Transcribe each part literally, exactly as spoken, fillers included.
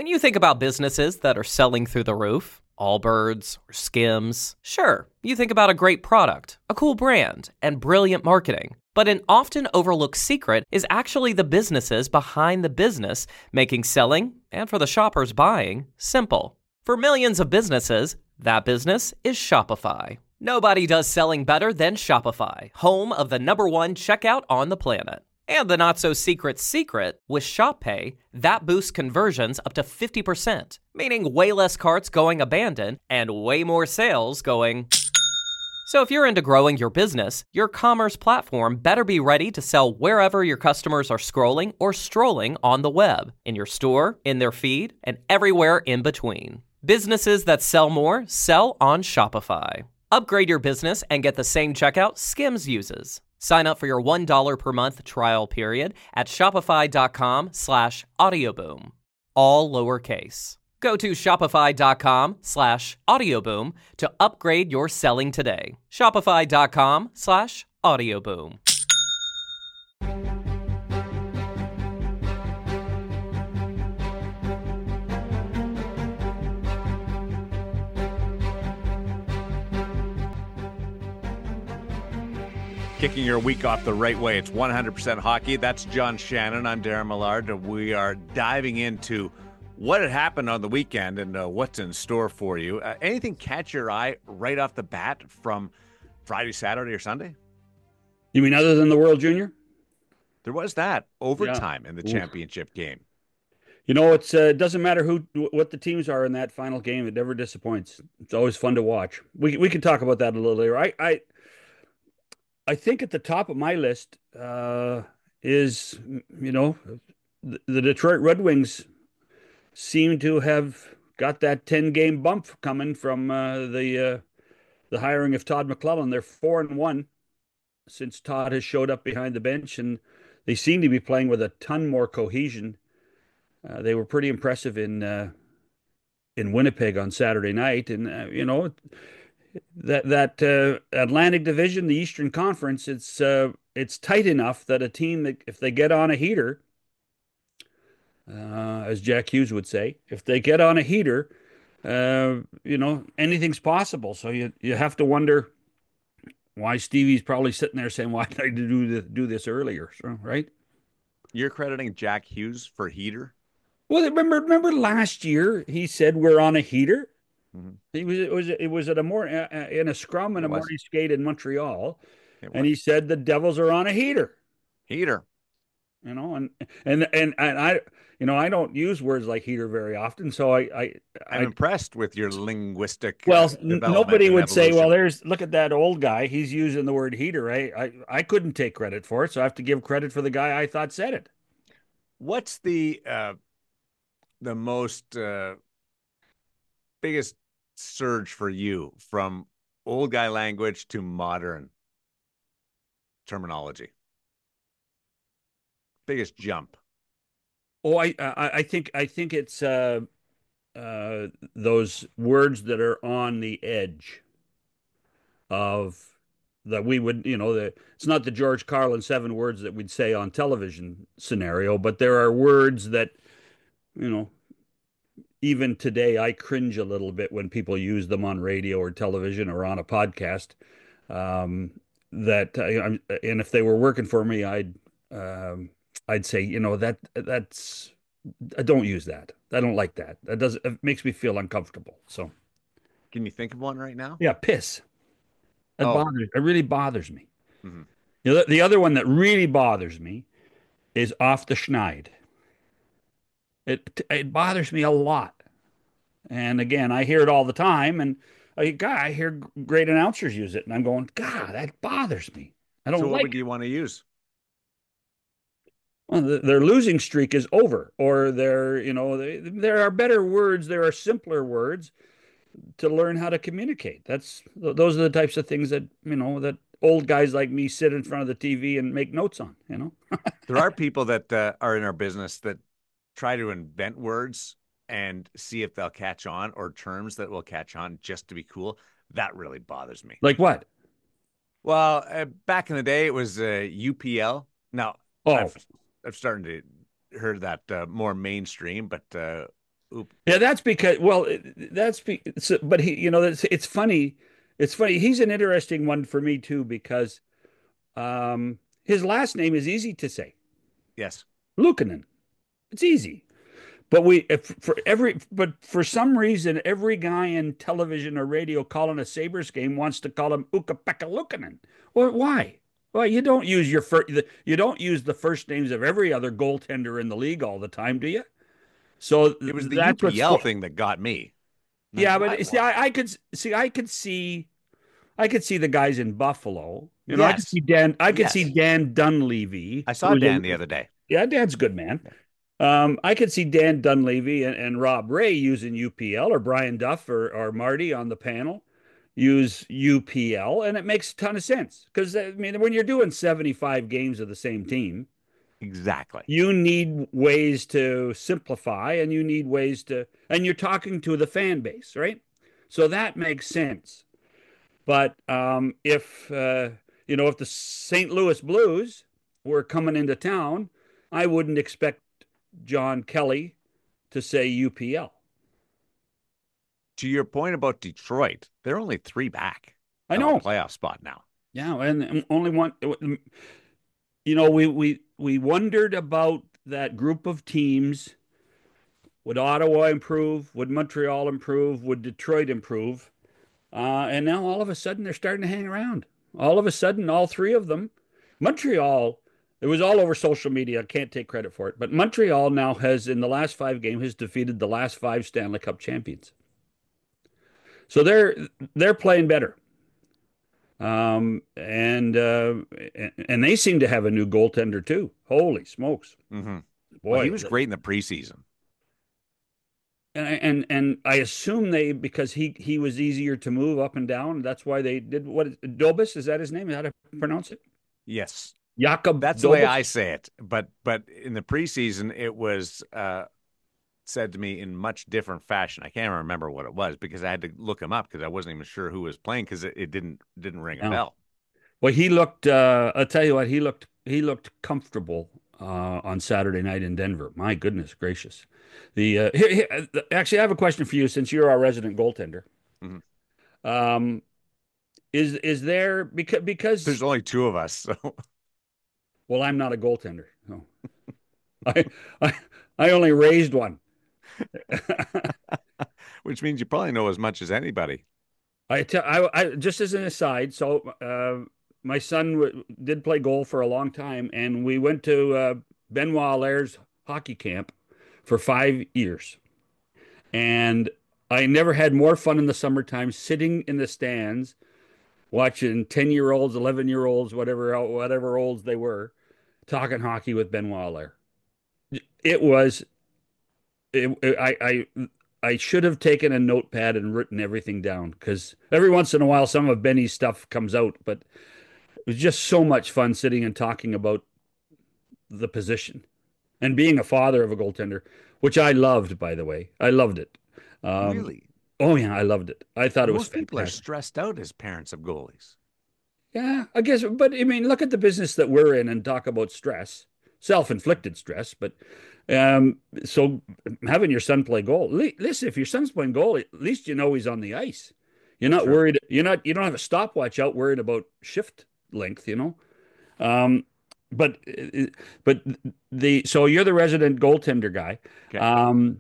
When you think about businesses that are selling through the roof, Allbirds or Skims, sure, you think about a great product, a cool brand, and brilliant marketing. But an often overlooked secret is actually the businesses behind the business, making selling, and for the shoppers buying, simple. For millions of businesses, that business is Shopify. Nobody does selling better than Shopify, home of the number one checkout on the planet. And the not-so-secret secret, with Shop Pay, that boosts conversions up to fifty percent, meaning way less carts going abandoned and way more sales going... So if you're into growing your business, your commerce platform better be ready to sell wherever your customers are scrolling or strolling on the web, in your store, in their feed, and everywhere in between. Businesses that sell more sell on Shopify. Upgrade your business and get the same checkout Skims uses. Sign up for your one dollar per month trial period at shopify.com slash audioboom. All lowercase. Go to shopify.com slash audioboom to upgrade your selling today. Shopify.com slash audioboom. Kicking your week off the right way. It's one hundred percent hockey. That's John Shannon. I'm Darren Millard. We are diving into what had happened on the weekend and uh, what's in store for you. Uh, anything catch your eye right off the bat from Friday, Saturday, or Sunday? You mean other than the World Junior? There was that overtime yeah. in the Oof. championship game. You know, it's uh, it doesn't matter who what the teams are in that final game. It never disappoints. It's always fun to watch. We we can talk about that a little later. I I, I think at the top of my list uh, is, you know, the, the Detroit Red Wings seem to have got that ten-game bump coming from uh, the uh, the hiring of Todd McLellan. They're four and one since Todd has showed up behind the bench, and they seem to be playing with a ton more cohesion. Uh, they were pretty impressive in uh, in Winnipeg on Saturday night, and uh, you know that that uh, Atlantic Division, the Eastern Conference, it's uh, it's tight enough that a team that if they get on a heater. Uh, as Jack Hughes would say, if they get on a heater, uh, you know, anything's possible. So you you have to wonder why Stevie's probably sitting there saying, "Why did I do this, do this earlier?" So, right? You're crediting Jack Hughes for heater? Well, remember remember last year he said we're on a heater. Mm-hmm. He was it was it was at a more uh, in a scrum and a Morty skate in Montreal, and he said the Devils are on a heater. Heater. You know, and and and and I, you know, I don't use words like heater very often, so I, I I'm I, impressed with your linguistic. Well, uh, nobody would evolution. say, "Well, there's look at that old guy. He's using the word heater." I, I I couldn't take credit for it, so I have to give credit for the guy I thought said it. What's the uh, the most uh, biggest surge for you from old guy language to modern terminology? Biggest jump? Oh, I, I, I think, I think it's uh, uh, those words that are on the edge of that we would, you know, the it's not the George Carlin seven words that we'd say on television scenario, but there are words that, you know, even today I cringe a little bit when people use them on radio or television or on a podcast. Um, that uh, and if they were working for me, I'd. Um, I'd say, you know, that that's, I don't use that. I don't like that. That does, it makes me feel uncomfortable. So, can you think of one right now? Yeah, piss. It oh. bothers. It really bothers me. Mm-hmm. You know, the, the other one that really bothers me is off the schneid. It it bothers me a lot. And again, I hear it all the time, and I, God, I hear great announcers use it, and I'm going, God, that bothers me. I don't. So, what like would you want to use? Well, their losing streak is over, or there, you know, they, there are better words. There are simpler words to learn how to communicate. That's those are the types of things that, you know, that old guys like me sit in front of the T V and make notes on. You know, there are people that uh, are in our business that try to invent words and see if they'll catch on, or terms that will catch on just to be cool. That really bothers me. Like what? Well, uh, back in the day, it was uh, U P L. Now, oh. I've, I've started to hear that uh, more mainstream, but uh, Oop. Yeah, that's because well, that's be, so, but he, you know, it's, it's funny. It's funny. He's an interesting one for me too because um, his last name is easy to say, Yes. Luukkonen. It's easy. But we if, for every but for some reason every guy in television or radio calling a Sabres game wants to call him Ukko-Pekka Luukkonen. Well, why? Well, you don't use your first you don't use the first names of every other goaltender in the league all the time, do you? So It was the that's what's U P L for, thing that got me. Like, yeah, why? but see, Why? I, I could see I could see I could see the guys in Buffalo. You know, I could Yes. see Dan I could see Yes. Dan Dunleavy, I saw who's a Dan the other day. yeah, Dan's a good man. Um, I could see Dan Dunleavy and, and Rob Ray using U P L or Brian Duff or, or Marty on the panel use U P L, and it makes a ton of sense because I mean, when you're doing seventy-five games of the same team, Exactly. you need ways to simplify and you need ways to, and you're talking to the fan base, right? So that makes sense. But um, if, uh, you know, if the Saint Louis Blues were coming into town, I wouldn't expect John Kelly to say U P L. To your point about Detroit, they're only three back I of a know. playoff spot now. Yeah, and only one. You know, we we we wondered about that group of teams. Would Ottawa improve? Would Montreal improve? Would Detroit improve? Uh, and now all of a sudden they're starting to hang around. All of a sudden, all three of them. Montreal, it was all over social media. I can't take credit for it, but Montreal now has, in the last five games, has defeated the last five Stanley Cup champions. So they're they're playing better. Um, and uh, and they seem to have a new goaltender too. Holy smokes, Mm-hmm. boy! Well, he was great in the preseason. And and and I assume they because he he was easier to move up and down. That's why they did what Dobis is that his name? How to pronounce it? Yes, Jakob that's the way Dobis? I say it. But but in the preseason, it was uh, said to me in much different fashion. I can't remember what it was because I had to look him up because I wasn't even sure who was playing because it, it didn't didn't ring a No. bell. Well, he looked. Uh, I'll tell you what. He looked. He looked comfortable uh, on Saturday night in Denver. My goodness gracious. The uh, here, here, actually, I have a question for you since you're our resident goaltender. Mhm. Um, is is there because because There's only two of us, so well, I'm not a goaltender. No, I I I only raised one. which means you probably know as much as anybody. I tell I, I just as an aside. So uh, my son w did play goal for a long time, and we went to uh, Benoit Allaire's hockey camp for five years. And I never had more fun in the summertime sitting in the stands watching ten year olds, eleven year olds, whatever, whatever olds they were, talking hockey with Benoit Allaire. It was, it, I, I, I should have taken a notepad and written everything down because every once in a while some of Benny's stuff comes out, but it was just so much fun sitting and talking about the position and being a father of a goaltender, which I loved, by the way. I loved it. Um, Really? oh yeah, I loved it. I thought it was Most people are fantastic. stressed out as parents of goalies. Yeah, I guess, but I mean, look at the business that we're in and talk about stress, self-inflicted stress. But um, so having your son play goal, listen, if your son's playing goal, at least you know he's on the ice. You're not Sure. worried. You're not. You don't have a stopwatch out worried about shift length. You know. Um, but but the so you're the resident goaltender guy. Okay. Um,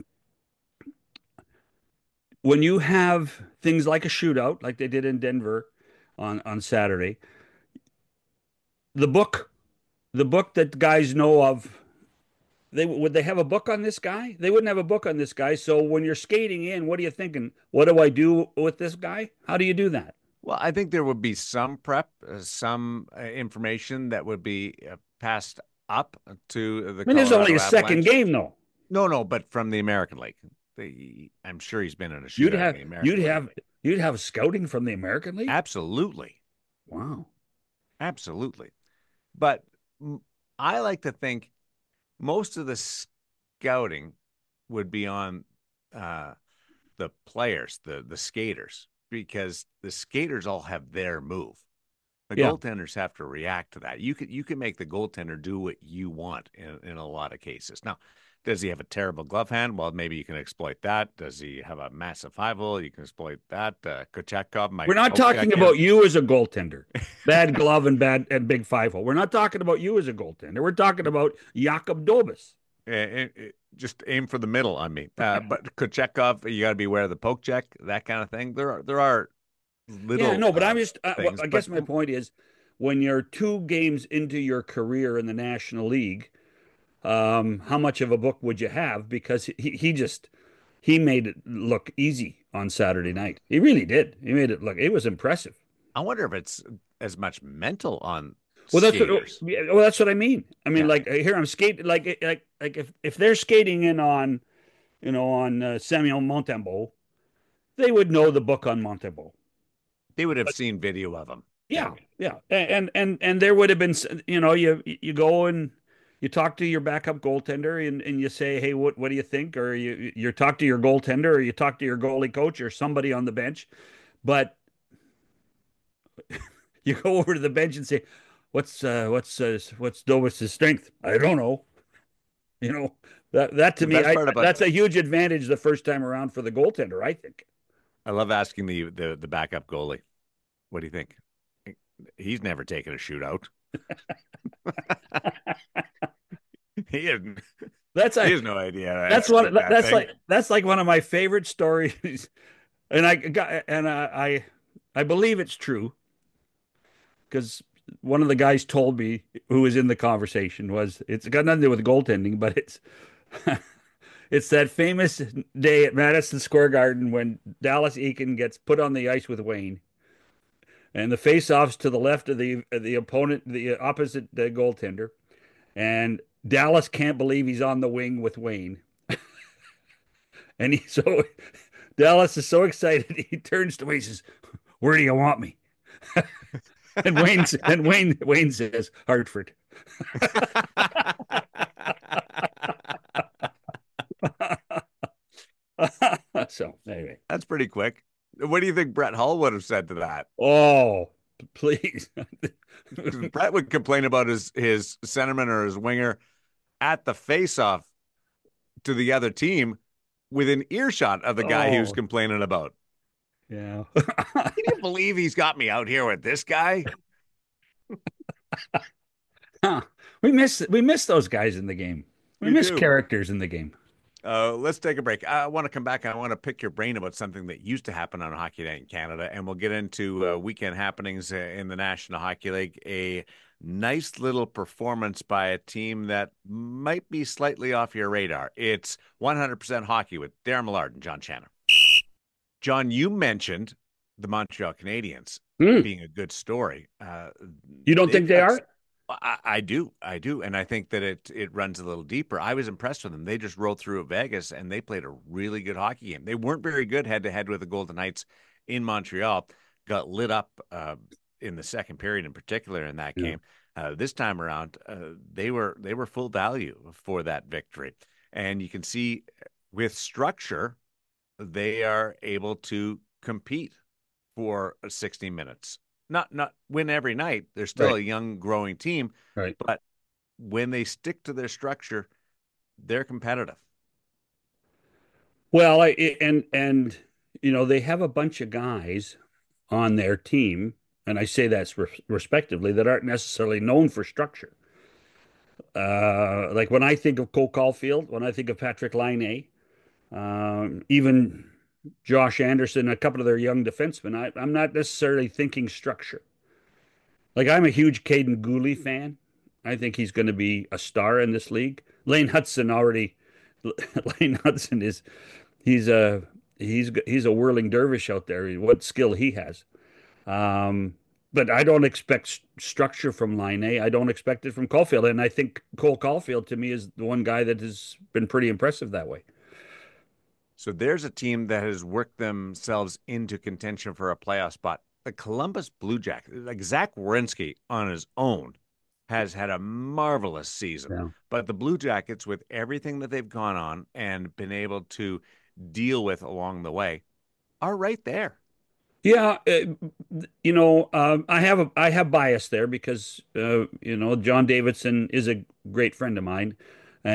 when you have things like a shootout, like they did in Denver on on Saturday, the book, the book that guys know of, they would they have a book on this guy? They wouldn't have a book on this guy. So when you're skating in, what are you thinking? What do I do with this guy? How do you do that? Well, I think there would be some prep, uh, some uh, information that would be uh, passed up to the I mean, there's only Colorado a second Avalanche. game though. No, no, but from the American League. The, I'm sure he's been in a You'd shootout have in the American you'd League. have you'd have scouting from the American League. Absolutely. Wow. Absolutely. But mm, I like to think most of the scouting would be on uh, the players, the the skaters, because the skaters all have their move. The Yeah. goaltenders have to react to that. You can you can make the goaltender do what you want in, in a lot of cases. Now, Does he have a terrible glove hand? Well, maybe you can exploit that. Does he have a massive high ball? You can exploit that. Uh, Kochetkov We're might not poke check talking him. about you as a goaltender, bad glove and bad and big five hole. We're not talking about you as a goaltender. We're talking about Jakob Dobas. Eh, eh, eh, just aim for the middle on me. Uh, but Kochetkov, you got to be aware of the poke check, that kind of thing. There are there are Yeah, little no, but uh, I'm just, uh, well, things, I but guess my point is when you're two games into your career in the National League, um, how much of a book would you have? Because he, he just, he made it look easy on Saturday night. He really did. He made it look, it was impressive. I wonder if it's as much mental on Well, that's what, skaters. yeah, well, that's what I mean. I mean, Yeah, like here I'm skating, like, like, like if, if they're skating in on, you know, on uh, Samuel Montembeault, they would know the book on Montembeault. they would have seen video of him. Yeah. Yeah, yeah, and and and there would have been, you know, you you go and you talk to your backup goaltender and, and you say, hey, what what do you think? Or you you talk to your goaltender, or you talk to your goalie coach, or somebody on the bench, but you go over to the bench and say, what's uh, what's uh, what's Dobas' strength? I don't know. You know that that to The me, best I part about that's a huge advantage the first time around for the goaltender, I think. I love asking the the the backup goalie, what do you think? He's never taken a shootout. he has That's he a has no idea how to that's what execute that that's thing. like that's like one of my favorite stories, and I got and I I, I believe it's true because one of the guys told me who was in the conversation was it's got nothing to do with goaltending, but it's it's that famous day at Madison Square Garden when Dallas Eakin gets put on the ice with Wayne, and the face-offs to the left of the the opponent, the opposite the goaltender, and Dallas can't believe he's on the wing with Wayne, and he so Dallas is so excited he turns to Wayne and says, "Where do you want me?" And Wayne and Wayne Wayne says, "Hartford." So anyway, That's pretty quick. What do you think Brett Hull would have said to that? oh please, Because Brett would complain about his his centerman or his winger at the face-off to the other team within earshot of the guy he was oh complaining about. yeah. Can you believe he's got me out here with this guy? we miss we miss those guys in the game. We We miss do. characters in the game. Uh, let's take a break. I want to come back and I want to pick your brain about something that used to happen on Hockey Night in Canada, and we'll get into uh, weekend happenings uh, in the National Hockey League. A nice little performance by a team that might be slightly off your radar. It's one hundred percent Hockey with Darren Millard and John Shannon. John, you mentioned the Montreal Canadiens Mm. being a good story. Uh, You don't they've think they got are? I, I do, I do, and I think that it it runs a little deeper. I was impressed with them. They just rolled through at Vegas, and they played a really good hockey game. They weren't very good head to head with the Golden Knights in Montreal. Got lit up uh, in the second period, in particular, in that Yeah. game. Uh, this time around, uh, they were they were full value for that victory, and you can see with structure, they are able to compete for sixty minutes. Not not win every night. They're still Right. a young, growing team, Right. but when they stick to their structure, they're competitive. Well, I and and you know they have a bunch of guys on their team, and I say that's re respectively that aren't necessarily known for structure. Uh, like when I think of Cole Caulfield, when I think of Patrick Laine, um, even Josh Anderson, a couple of their young defensemen, I, I'm not necessarily thinking structure. Like I'm a huge Caden Gooley fan. I think he's going to be a star in this league. Lane Hudson already. Lane Hudson is he's a he's he's a whirling dervish out there. What skill he has. Um, but I don't expect st structure from Line A. I don't expect it from Caulfield, and I think Cole Caulfield to me is the one guy that has been pretty impressive that way. So there's a team that has worked themselves into contention for a playoff spot. The Columbus Blue Jackets, like Zach Werenski on his own, has had a marvelous season. Yeah. But the Blue Jackets, with everything that they've gone on and been able to deal with along the way, are right there. Yeah, uh, you know, um, I have a I have bias there because uh, you know John Davidson is a great friend of mine, and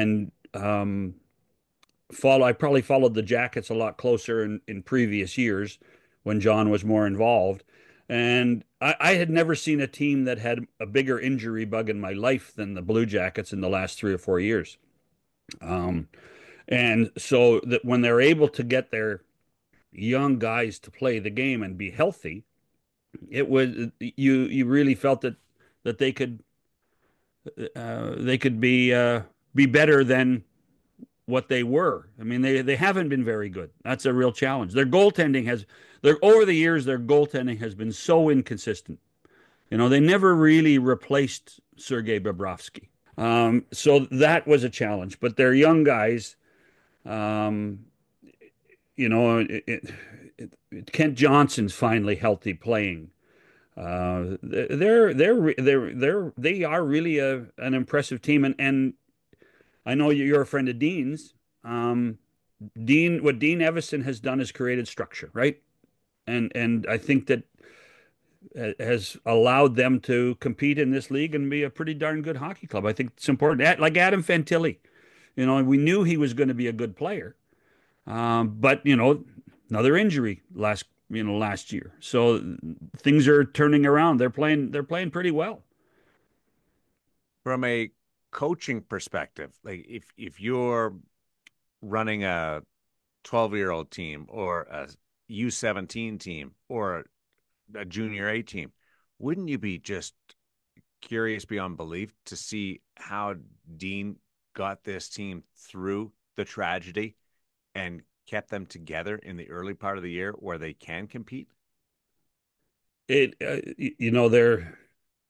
um, follow. I probably followed the Jackets a lot closer in, in previous years when John was more involved. And I, I had never seen a team that had a bigger injury bug in my life than the Blue Jackets in the last three or four years. Um, and so that when they're able to get their young guys to play the game and be healthy, it was you you really felt that that they could uh, they could be uh, be better than what they were. I mean, they they haven't been very good. That's a real challenge. Their goaltending has their over the years their goaltending has been so inconsistent. You know, they never really replaced Sergei Bobrovsky. Um, so that was a challenge. But they're young guys. Um, you know, it, it, it, Kent Johnson's finally healthy playing. Uh, they're they're they're they're they are really a an impressive team, and and I know you're a friend of Dean's. Um, Dean, what Dean Evason has done is created structure, right? And and I think that has allowed them to compete in this league and be a pretty darn good hockey club. I think it's important. Like Adam Fantilli, you know, we knew he was going to be a good player, um, but you know, another injury last you know last year, so things are turning around. They're playing they're playing pretty well. From a coaching perspective, like if if you're running a twelve year old team or a U seventeen team or a junior A team, wouldn't you be just curious beyond belief to see how Dean got this team through the tragedy and kept them together in the early part of the year where they can compete? It, uh, you know, they're,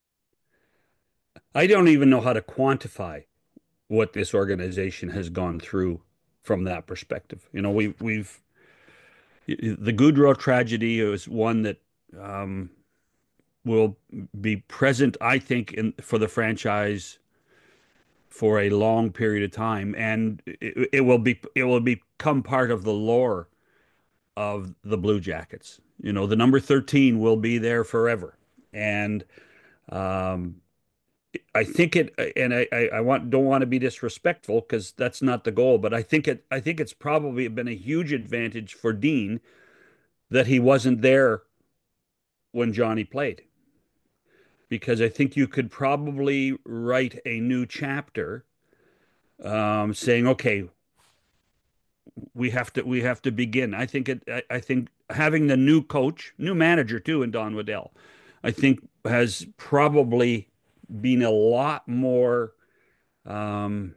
I don't even know how to quantify what this organization has gone through from that perspective. You know, we, we've, the Goodrow tragedy is one that um, will be present, I think, in for the franchise for a long period of time, and it, it will be it will become part of the lore of the Blue Jackets. You know, the number thirteen will be there forever, and um, I think it. And I, I want don't want to be disrespectful because that's not the goal, but I think it. I think it's probably been a huge advantage for Dean that he wasn't there when Johnny played, because I think you could probably write a new chapter, um, saying, okay, we have to we have to begin. I think it. I, I think having the new coach, new manager too, in Don Waddell, I think has probably been a lot more um,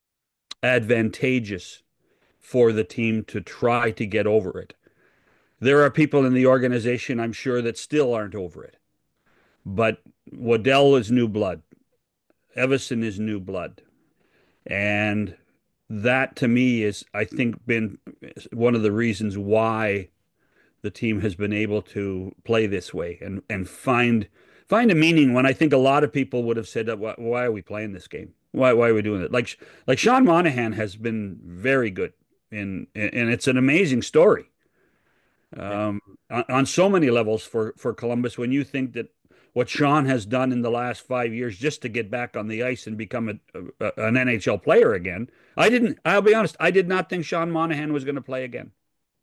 advantageous for the team to try to get over it. There are people in the organization, I'm sure, that still aren't over it. But Waddell is new blood. Evason is new blood. And that to me is, I think, been one of the reasons why the team has been able to play this way and and find find a meaning when I think a lot of people would have said, why, why are we playing this game? Why why are we doing it? Like like Sean Monahan has been very good in and it's an amazing story. Um, on, on so many levels for for Columbus when you think that what Sean has done in the last five years just to get back on the ice and become a, a, an N H L player again. I didn't, I'll be honest, I did not think Sean Monahan was going to play again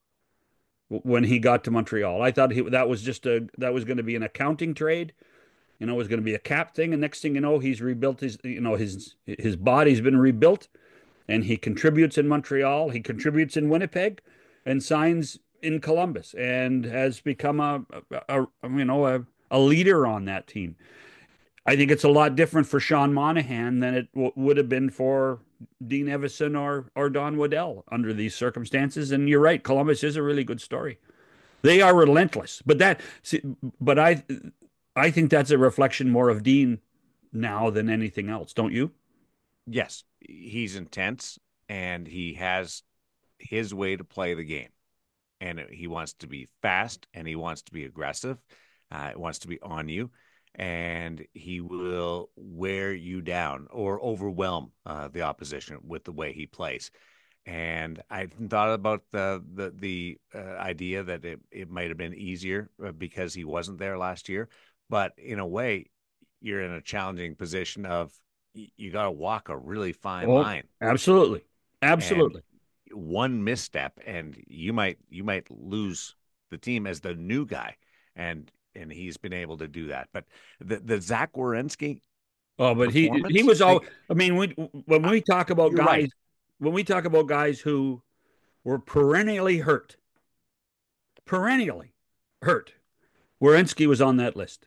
when he got to Montreal. I thought he, that was just a, that was going to be an accounting trade. You know, it was going to be a cap thing. And next thing you know, he's rebuilt his, you know, his, his body's been rebuilt and he contributes in Montreal. He contributes in Winnipeg and signs in Columbus and has become a, a, a you know, a, a leader on that team. I think it's a lot different for Sean Monahan than it w- would have been for Dean Evason or or Don Waddell under these circumstances. And you're right, Columbus is a really good story. They are relentless, but that, see, but I, I think that's a reflection more of Dean now than anything else. Don't you? Yes, he's intense and he has his way to play the game. And he wants to be fast and he wants to be aggressive. Uh, wants to be on you, and he will wear you down or overwhelm uh, the opposition with the way he plays. And I thought about the the the uh, idea that it, it might have been easier because he wasn't there last year. But in a way, you're in a challenging position of you got to walk a really fine Oh, line. absolutely. And Absolutely. one misstep, and you might you might lose the team as the new guy. And and he's been able to do that. But the the Zach Werenski Oh, but he he performance, was all. like, I mean, when when uh, we talk about you're guys, right. when we talk about guys who were perennially hurt, perennially hurt, Werenski was on that list.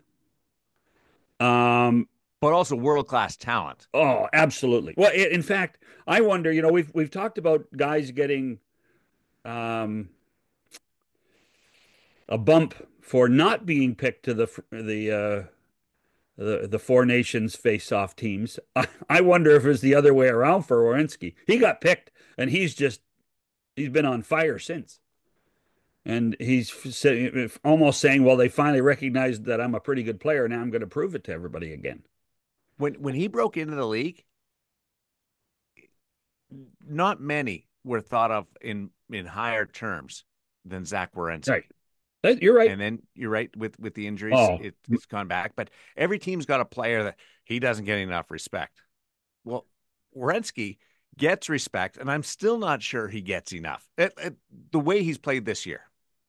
Um, But also world class talent. oh, absolutely. Well, i- in fact, I wonder. You know, we've we've talked about guys getting um, a bump for not being picked to the the uh, the the four nations face-off teams. I, I wonder if it's the other way around for Werenski. He got picked, and he's just he's been on fire since. And he's almost saying, "Well, they finally recognized that I'm a pretty good player. Now I'm going to prove it to everybody again." When when he broke into the league, not many were thought of in in higher terms than Zach Right. Werenski. You're right. And then you're right with with the injuries, Oh, it, it's gone back. But every team's got a player that he doesn't get enough respect. Well, Werenski gets respect, and I'm still not sure he gets enough. It, it, the way he's played this year.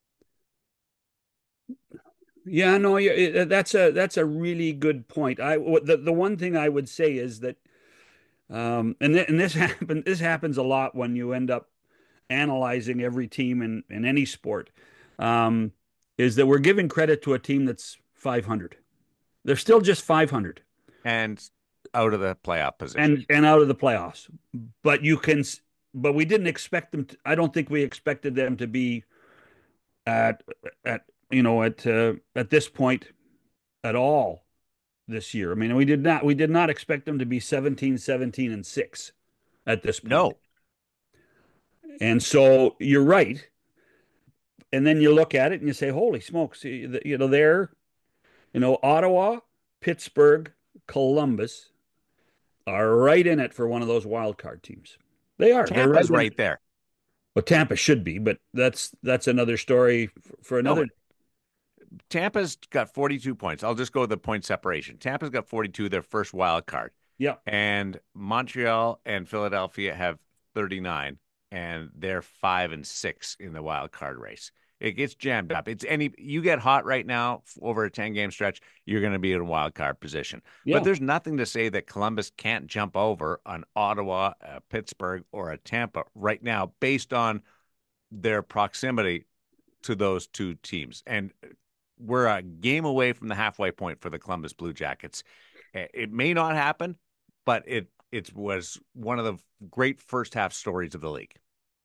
yeah, no, yeah, that's a that's a really good point. I the the one thing I would say is that, um, and th and this happen this happens a lot when you end up analyzing every team in in any sport, um, is that we're giving credit to a team that's five hundred. They're still just five hundred And out of the playoff position. and and out of the playoffs. But you can, but we didn't expect them to, I don't think we expected them to be at at you know at uh, at this point at all this year. I mean, we did not we did not expect them to be seventeen, seventeen, and six at this point. No, And so you're right. And then you look at it and you say, "Holy smokes!" You know, they're you know Ottawa, Pittsburgh, Columbus are right in it for one of those wild card teams. They are. They're right Tampa's in it. right there. Well, Tampa should be, but that's that's another story for No, another. but Tampa's got forty-two points. I'll just go with the point separation. Tampa's got forty-two, their first wild card. Yeah, And Montreal and Philadelphia have thirty-nine, and they're five and six in the wild card race. It gets jammed up. It's any you get hot right now over a ten game stretch, you're going to be in a wild card position. But yeah, there's nothing to say that Columbus can't jump over an Ottawa, a Pittsburgh, or a Tampa right now based on their proximity to those two teams. And we're a game away from the halfway point for the Columbus Blue Jackets. It may not happen, but it it was one of the great first half stories of the league.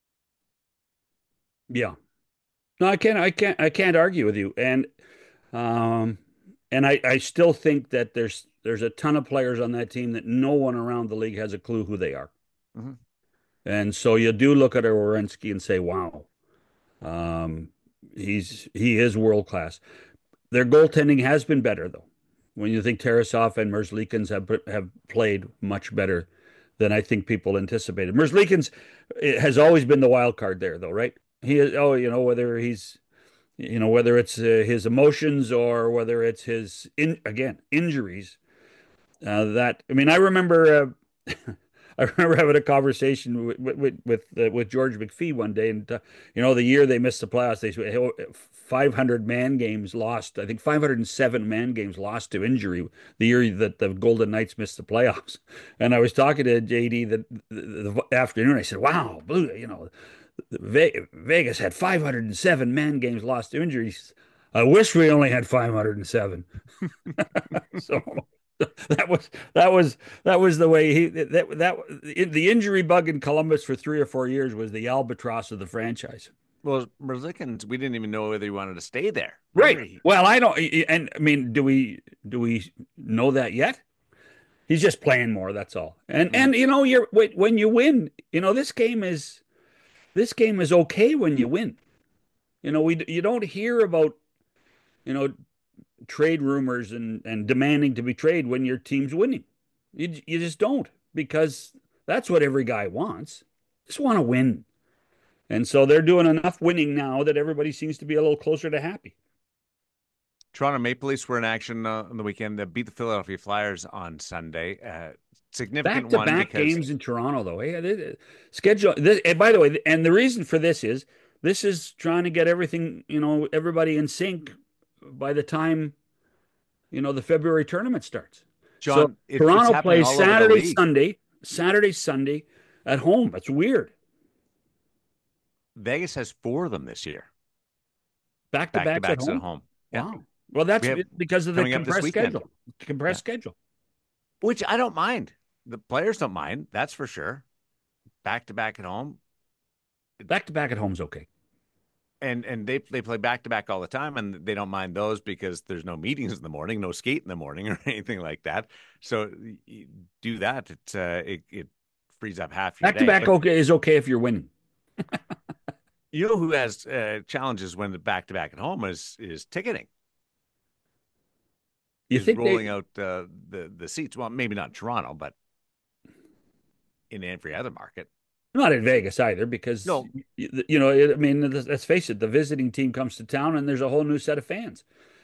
yeah. No, I can't. I can't. I can't argue with you. And um, and I I still think that there's there's a ton of players on that team that no one around the league has a clue who they are. Mm-hmm. And so you do look at Orensky and say, "Wow, um, he's he is world class." Their goaltending has been better though. When you think Tarasov and Merzlikins have have played much better than I think people anticipated. Merzlikins has always been the wild card there though, right? He is, oh, you know, whether he's you know whether it's uh, his emotions or whether it's his in again injuries. Uh, that I mean, I remember uh, I remember having a conversation with with with, uh, with George McPhee one day, and uh, you know the year they missed the playoffs, they five hundred man games lost. I think five hundred seven man games lost to injury the year that the Golden Knights missed the playoffs. And I was talking to J D the, the, the afternoon. I said, "Wow, Blue, you know, Vegas had five hundred seven man games lost to injuries. I wish we only had five hundred seven." So that was that was that was the way he that that the injury bug in Columbus for three or four years was the albatross of the franchise. Well, Merzlikins, we didn't even know whether he wanted to stay there. Right. Remember he, Well, I don't, and I mean, do we do we know that yet? He's just playing more. That's all. And mm, and you know, you're when you win, you know, this game is this game is okay when you win. You know, we you don't hear about you know trade rumors and and demanding to be traded when your team's winning. You you just don't because that's what every guy wants. Just want to win. And so they're doing enough winning now that everybody seems to be a little closer to happy. Toronto Maple Leafs were in action uh, on the weekend. They beat the Philadelphia Flyers on Sunday. Uh, significant one Back-to-back because games in Toronto, though. Hey, they- they- schedule. This, and by the way, and the reason for this is this is trying to get everything, you know, everybody in sync by the time, you know, the February tournament starts. So John, it, it's Toronto happening plays all over the Saturday, league. Sunday, Saturday, Sunday at home. That's weird. Vegas has four of them this year. Back-to-backs at Back-to-backs home. at home. Yeah. Wow. Well, that's We have- because of the coming up this compressed weekend. schedule. Compressed schedule. Which I don't mind. The players don't mind. That's for sure. Back-to-back at home. Back-to-back at home's okay. And and they they play back to back all the time, and they don't mind those because there's no meetings in the morning, no skate in the morning, or anything like that. So you do that, it uh, it, it frees up half your day. Back-to-back But okay is okay if you're winning. you know who has uh, challenges when the back to back at home is is ticketing. You is think rolling they, out uh, the the seats? Well, maybe not Toronto, but in every other market. not in Vegas either, because No. you, you know, it, I mean, let's face it, the visiting team comes to town and there's a whole new set of fans.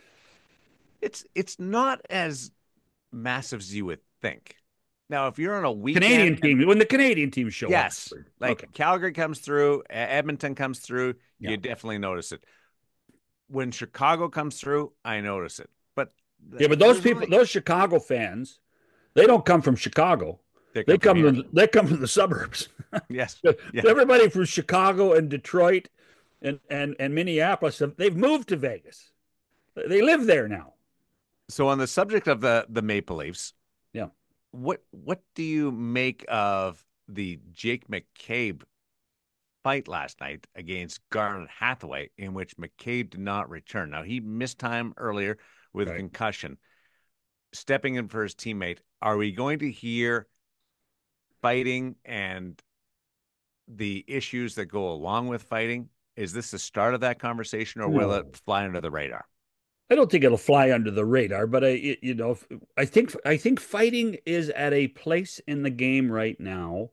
It's it's not as massive as you would think. Now, if you're on a weekend, Canadian team, when the Canadian teams show yes, up. like Okay. Calgary comes through, E- Edmonton comes through, Yeah. you definitely notice it. When Chicago comes through, I notice it. But Yeah, but those there's people, only- those Chicago fans, they don't come from Chicago. They come here. from they come from the suburbs. Yes. Yeah. Everybody from Chicago and Detroit and, and, and Minneapolis, they've moved to Vegas. They live there now. So on the subject of the the Maple Leafs, Yeah. what what do you make of the Jake McCabe fight last night against Garnet Hathaway, in which McCabe did not return? Now, he missed time earlier with Right. concussion, stepping in for his teammate. Are we going to hear fighting and the issues that go along with fighting? Is this the start of that conversation, or will No. it fly under the radar? I don't think it'll fly under the radar, but I, you know, I think I think fighting is at a place in the game right now,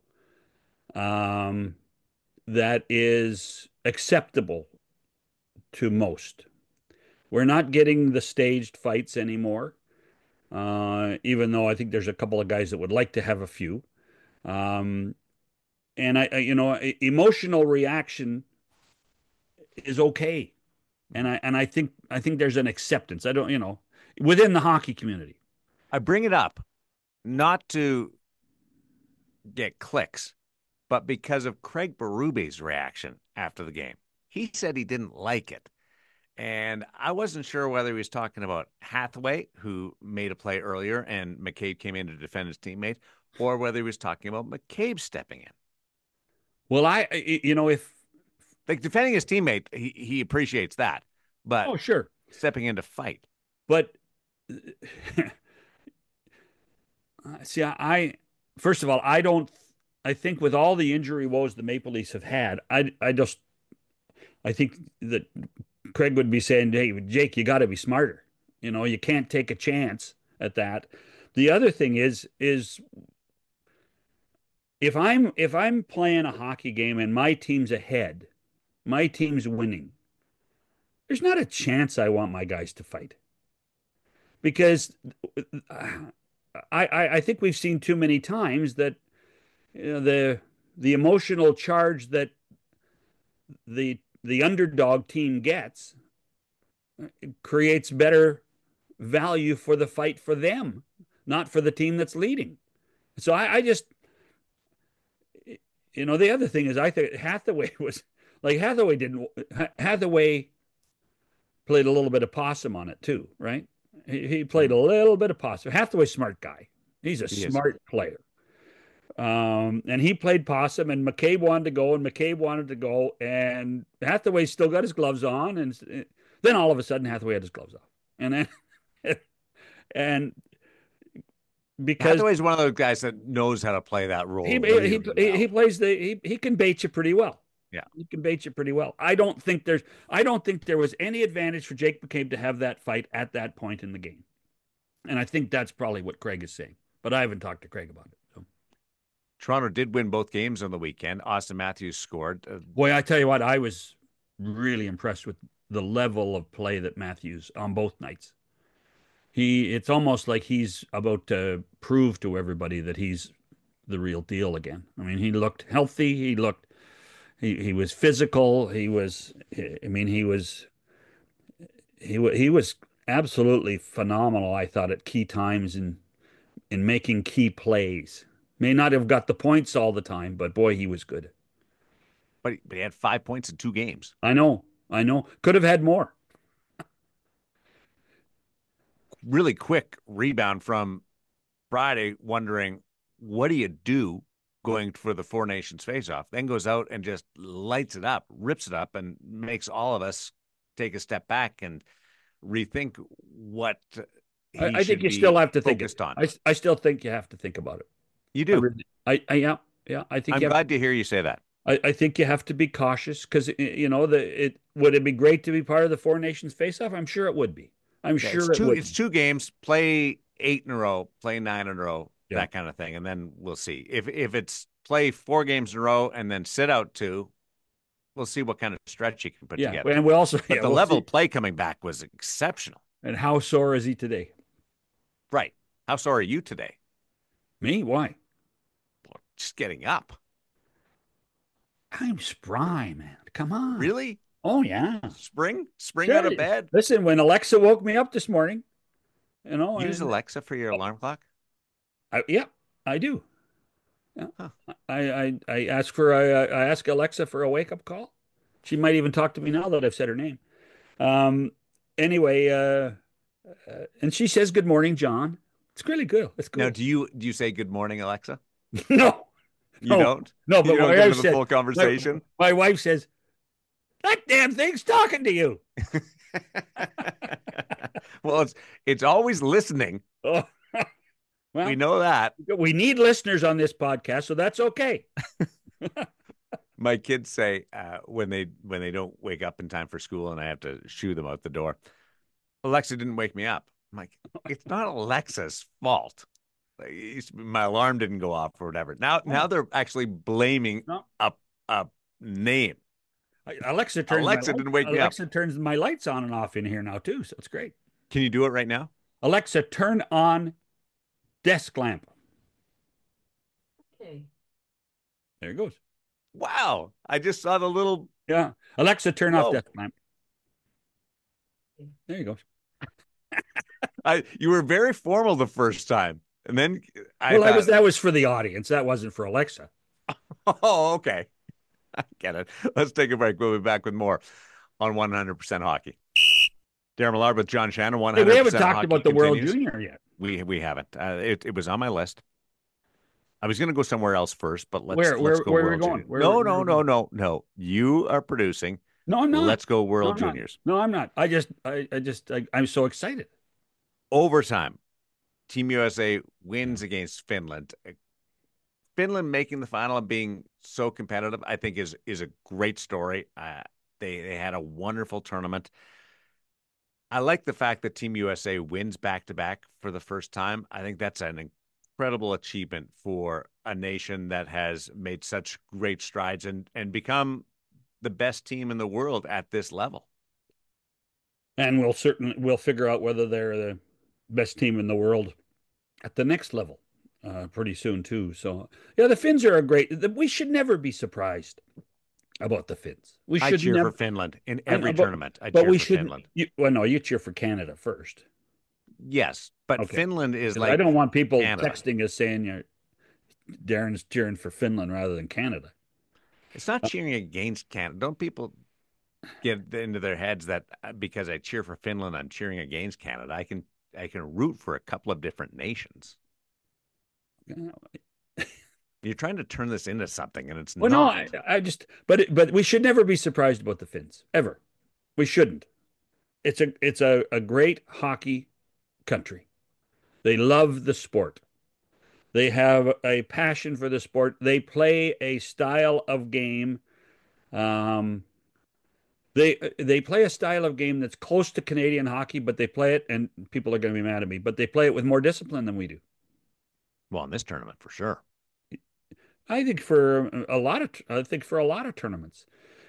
um, that is acceptable to most. We're not getting the staged fights anymore, uh, even though I think there's a couple of guys that would like to have a few. Um, and I, I, you know, emotional reaction is okay. And I and I think I think there's an acceptance. I don't, you know, within the hockey community. I bring it up not to get clicks, but because of Craig Berube's reaction after the game. He said he didn't like it. And I wasn't sure whether he was talking about Hathaway, who made a play earlier and McCabe came in to defend his teammate, or whether he was talking about McCabe stepping in. Well, I, I- you know, if Like defending his teammate, he, he appreciates that. But oh sure, stepping in to fight. but see, I first of all, I don't. I think with all the injury woes the Maple Leafs have had, I I just I think that Craig would be saying, "Hey, Jake, you got to be smarter. You know, you can't take a chance at that." The other thing is is if I'm if I'm playing a hockey game and my team's ahead, my team's winning, there's not a chance I want my guys to fight. Because I, I, I think we've seen too many times that, you know, the the emotional charge that the the underdog team gets creates better value for the fight for them, not for the team that's leading. So I, I just, you know, the other thing is I think Hathaway was like Hathaway didn't Hathaway played a little bit of possum on it too, right? He, he played a little bit of possum. Hathaway's a smart guy. He's a He is. smart player. Um, and he played possum, and McCabe wanted to go, and McCabe wanted to go, and Hathaway still got his gloves on, and then all of a sudden Hathaway had his gloves off, and then and because Hathaway's one of those guys that knows how to play that role. he really, he, really he, well. he plays the he, he can bait you pretty well. Yeah. He can bait you pretty well. I don't think there's I don't think there was any advantage for Jake McCabe to have that fight at that point in the game. And I think that's probably what Craig is saying. But I haven't talked to Craig about it. So. Toronto did win both games on the weekend. Austin Matthews scored. Uh, Boy, I tell you what, I was really impressed with the level of play that Matthews on both nights. He, it's almost like he's about to prove to everybody that he's the real deal again. I mean, he looked healthy. He looked, he, he was physical. He was, I mean, he was, he, he was absolutely phenomenal. I thought at key times in, in making key plays. May not have got the points all the time, but boy, he was good. But he, but he had five points in two games. I know. I know. Could have had more. Really quick rebound from Friday, wondering what do you do going for the Four Nations face-off? Then goes out and just lights it up, rips it up, and makes all of us take a step back and rethink what he I, I think you be still have to think focused on. I, I still think you have to think about it. You I, do. really, I, I yeah, yeah. I think I'm you have glad to hear you say that. I, I think you have to be cautious because you know the it would it be great to be part of the Four Nations face-off? I'm sure it would be. I'm Yeah, sure it's it two. would. It's two games. Play eight in a row. Play nine in a row. Yeah. That kind of thing, and then we'll see. If if it's play four games in a row and then sit out two, we'll see what kind of stretch you can put Yeah, together. and we also But yeah, the we'll level see. of play coming back was exceptional. And how sore is he today? Right. How sore are you today? Me? Why? Well, just getting up. I'm spry, man. Come on. Really? Oh yeah. Spring? Spring Sure. out of bed? Listen, when Alexa woke me up this morning, you know, Use and- Alexa for your alarm clock? I, yeah, I do. Yeah. Huh. I, I I ask for I, I ask Alexa for a wake up call. She might even talk to me now that I've said her name. Um. Anyway, uh, uh, and she says, "Good morning, John." It's really good. It's cool. Now, do you do you say good morning, Alexa? no, You No. don't? no, You but don't my get wife into the said, full conversation? My, my wife says, "That damn thing's talking to you." Well, it's it's always listening. Oh, well, We know that. we need listeners on this podcast, so that's okay. My kids say uh, when they when they don't wake up in time for school and I have to shoo them out the door, Alexa didn't wake me up. I'm like, it's not Alexa's fault. Like, it's- my alarm didn't go off or whatever. Now now they're actually blaming No. a a name. Alexa turns Alexa my didn't lights, wake me up. Alexa turns my lights on and off in here now too, so it's great. Can you do it right now? Alexa, turn on desk lamp. Okay. There it goes. Wow. I just saw the little Yeah. Alexa, turn Whoa. off desk lamp. There you go. I you were very formal the first time. And then I well, that thought, was that was for the audience. That wasn't for Alexa. oh, okay. I get it. Let's take a break. We'll be back with more on one hundred percent Hockey. Darren Millard with John Shannon. Hey, one hundred percent we haven't talked Hockey about the World continues. Junior yet. We we haven't. Uh, it it was on my list. I was going to go somewhere else first, but let's Where- let's where- go where are we World going? Junior. Where- no, where no, are we no, going? no, no. You are producing. No, I'm not. Let's go No, World I'm not. Juniors. No, I'm not. I just, I, I just, I, I'm so excited. Overtime. Team U S A wins against Finland. Finland making the final and being so competitive, I think, is is a great story. Uh, they they had a wonderful tournament. I like the fact that Team U S A wins back to back for the first time. I think that's an incredible achievement for a nation that has made such great strides and and become the best team in the world at this level. And we'll certainly, we'll figure out whether they're the best team in the world at the next level uh, pretty soon too. So yeah, the Finns are a great, we should never be surprised about the Finns. We I should cheer never, for Finland in I know, every but- tournament. I but cheer we for shouldn't, Finland. you, well, no, you cheer for Canada first. Yes, but Okay. Finland is 'Cause like I don't want people Canada. texting us saying you're Darren's cheering for Finland rather than Canada. It's not cheering against Canada. Don't people get into their heads that uh, because I cheer for Finland, I'm cheering against Canada? I can I can root for a couple of different nations. You're trying to turn this into something, and it's Well, no, not. I, I just, but it, but we should never be surprised about the Finns ever. We shouldn't. It's a it's a, a great hockey country. They love the sport. They have a passion for the sport. They play a style of game. Um, they they play a style of game that's close to Canadian hockey, but they play it, and people are going to be mad at me, but they play it with more discipline than we do. Well, in this tournament, for sure. I think for a lot of, I think for a lot of tournaments,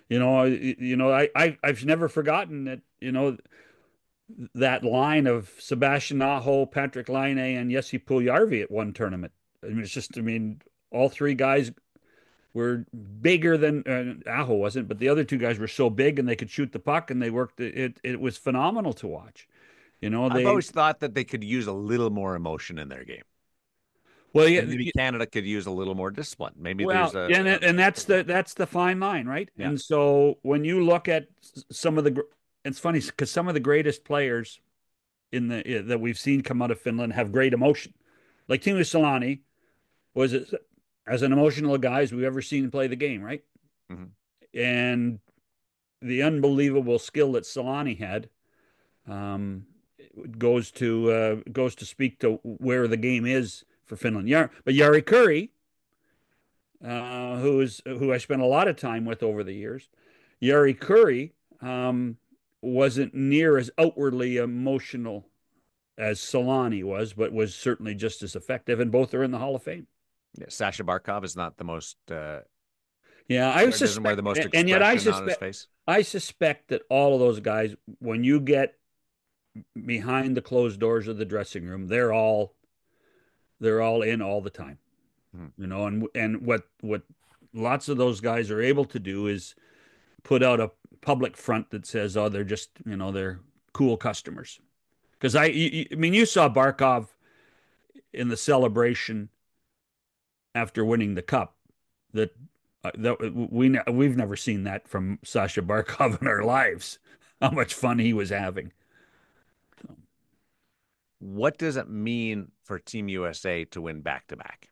You know, you know, I, I I've never forgotten that, you know, that line of Sebastian Aho, Patrick Laine, and Jesse Puljärvi at one tournament. I mean, it's just, I mean, all three guys were bigger than uh, Aho wasn't, but the other two guys were so big and they could shoot the puck and they worked. It it was phenomenal to watch. You know, I've they always thought that they could use a little more emotion in their game. well, yeah, And maybe Canada could use a little more discipline. Maybe well, there's a, and a and that's the that's the fine line, right? yeah. And so when you look at some of the, it's funny because some of the greatest players in the that we've seen come out of Finland have great emotion. Like Teemu Selanne was as an emotional guy as we've ever seen play the game, right? Mm-hmm. And the unbelievable skill that Selanne had um, goes to uh, goes to speak to where the game is for Finland. Yeah, but Jari Kurri, uh, who is who I spent a lot of time with over the years, Jari Kurri um, wasn't near as outwardly emotional as Selanne was, but was certainly just as effective, and both are in the Hall of Fame. Yeah, Sasha Barkov is not the most. Uh, yeah, I suspect, doesn't wear suspect, the most and yet I expression on his suspect, face. I suspect that all of those guys, when you get behind the closed doors of the dressing room, they're all they're all in all the time, Hmm. you know. And and what what lots of those guys are able to do is put out a public front that says, oh, they're just, you know, they're cool customers. Because I, you, I mean, you saw Barkov in the celebration after winning the cup. That uh, that we we've never seen that from Sasha Barkov in our lives. How much fun he was having. So. What does it mean for Team U S A to win back to back?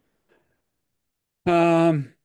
Um,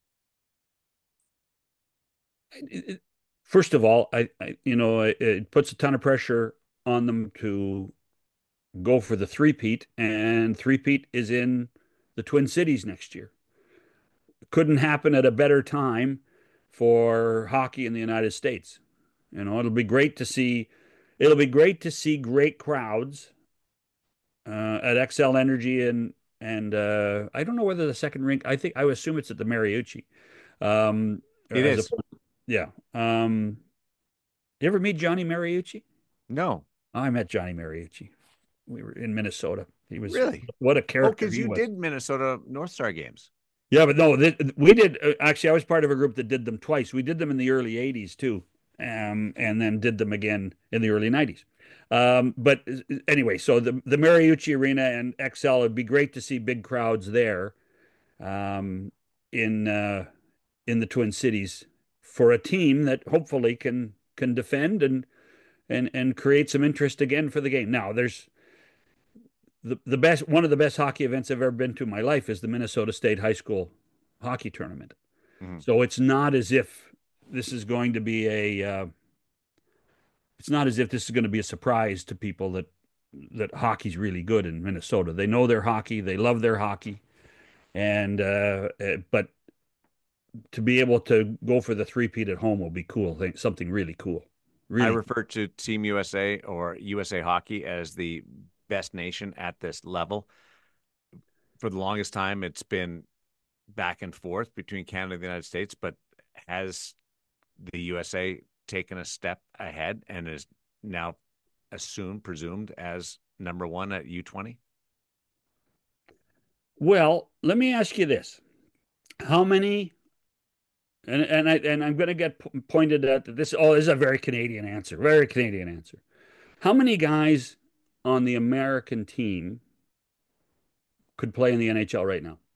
it, first of all, I, I you know it, it puts a ton of pressure on them to go for the three-peat, and three-peat is in the Twin Cities next year. Couldn't happen at a better time for hockey in the United States. You know, it'll be great to see. It'll be great to see great crowds uh, at Xcel Energy and and uh, I don't know whether the second rink. I think I would assume it's at the Mariucci. Um, It as a is. yeah. Um, you ever meet Johnny Mariucci? No, I met Johnny Mariucci. We were in Minnesota. He was really. what a Oh, character because he you was. did Minnesota North Star games. Yeah, but no, th we did uh, actually. I was part of a group that did them twice. We did them in the early eighties too, um, and then did them again in the early nineties. Um, but uh, anyway, so the the Mariucci Arena and Xcel, it'd be great to see big crowds there um, in uh, in the Twin Cities for a team that hopefully can can defend and and and create some interest again for the game. Now, there's the the best one of the best hockey events I've ever been to in my life is the Minnesota State High School hockey tournament. Mhm. So it's not as if this is going to be a uh, it's not as if this is going to be a surprise to people that that hockey's really good in Minnesota. They know their hockey, they love their hockey, and uh, uh, but to be able to go for the three-peat at home will be cool. Something really cool. I Really. refer to Team U S A or U S A Hockey as the best nation at this level. For the longest time, it's been back and forth between Canada and the United States, but has the U S A taken a step ahead and is now assumed, presumed as number one at U twenty? Well, let me ask you this. How many and and I and I'm going to get pointed at this. Oh, this is a very Canadian answer. Very Canadian answer. How many guys on the American team could play in the N H L right now?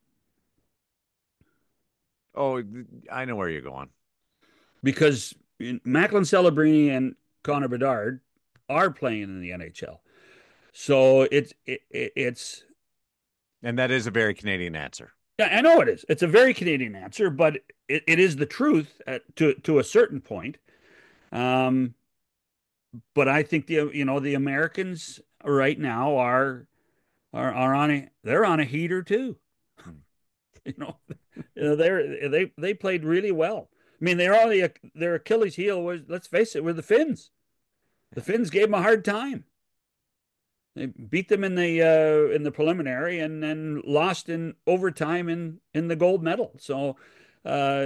Oh, I know where you're going. Because Macklin Celebrini and Connor Bedard are playing in the N H L. So it's it, it's and that is a very Canadian answer. Yeah, I know it is. It's a very Canadian answer, but it, it is the truth at, to to a certain point. Um, but I think the you know the Americans right now are are are on a they're on a heater too. Hmm. You know, you know they're they they played really well. I mean, they're only their Achilles heel was, let's face it, were the Finns. The Finns gave them a hard time. They beat them in the uh, in the preliminary and then lost in overtime in in the gold medal. So, uh,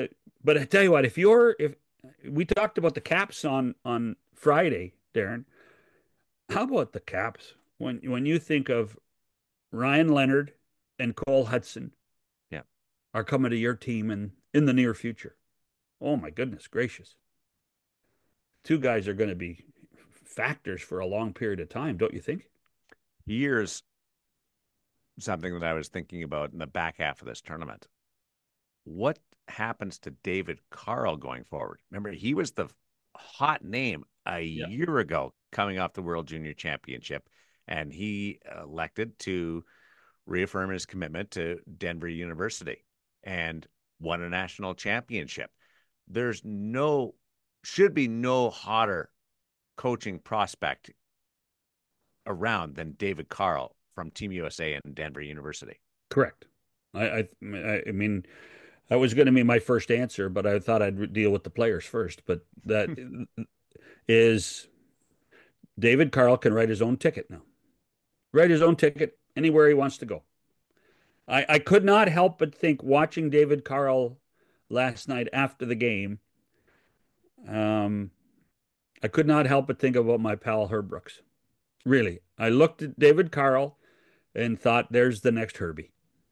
But I tell you what, if you're if we talked about the Caps on on Friday, Darren, how about the Caps when when you think of Ryan Leonard and Cole Hudson Yeah. are coming to your team in in the near future? Oh my goodness gracious. Two guys are going to be factors for a long period of time, don't you think? Here's something that I was thinking about in the back half of this tournament. What happens to David Carl going forward? Remember, he was the hot name a Yeah. year ago coming off the World Junior Championship, and he elected to reaffirm his commitment to Denver University and won a national championship. There's no, should be no hotter coaching prospect around than David Carl from Team U S A and Denver University. Correct. I I, I mean, that was going to be my first answer, but I thought I'd deal with the players first. But that is David Carl can write his own ticket now. Write his own ticket anywhere he wants to go. I, I could not help but think watching David Carl last night after the game. Um, I could not help but think about my pal Herb Brooks. Really, I looked at David Carl and thought, "There's the next Herbie."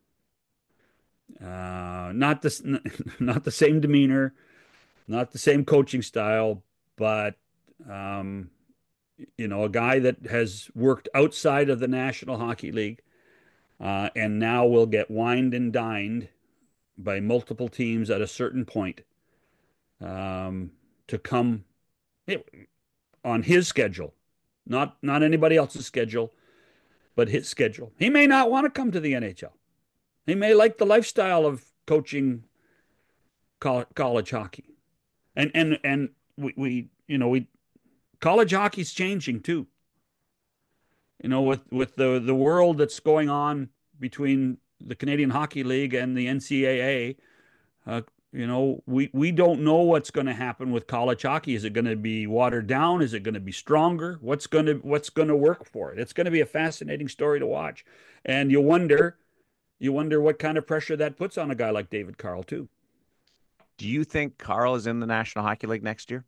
Uh, not the not the same demeanor, not the same coaching style, but um, you know, a guy that has worked outside of the National Hockey League uh, and now will get wined and dined by multiple teams at a certain point um, to come on his schedule, not not anybody else's schedule, but his schedule. He may not want to come to the N H L. He may like the lifestyle of coaching college hockey, and and and we, we you know we college hockey's changing too. You know, with with the the world that's going on between the Canadian Hockey League and the N C double A, uh, you know, we we don't know what's going to happen with college hockey. Is it going to be watered down? Is it going to be stronger? What's going to what's going to work for it? It's going to be a fascinating story to watch, and you wonder you wonder what kind of pressure that puts on a guy like David Carl too. Do you think Carl is in the National Hockey League next year?